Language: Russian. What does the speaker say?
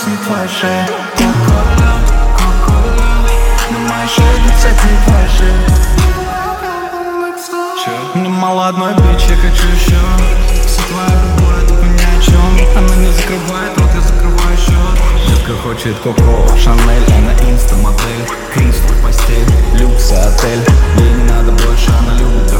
не твоя шея. Кока-кола, на моей шее летят не твоя шея. Мне мало одной бич, я хочу еще. Вся твоя любовь, это ни о чем. Она не закрывает рот, я закрываю счет. Детка хочет Коко, Шанель, она инста-модель. Крис, твой постель, люкс и отель. Ей не надо больше, она любит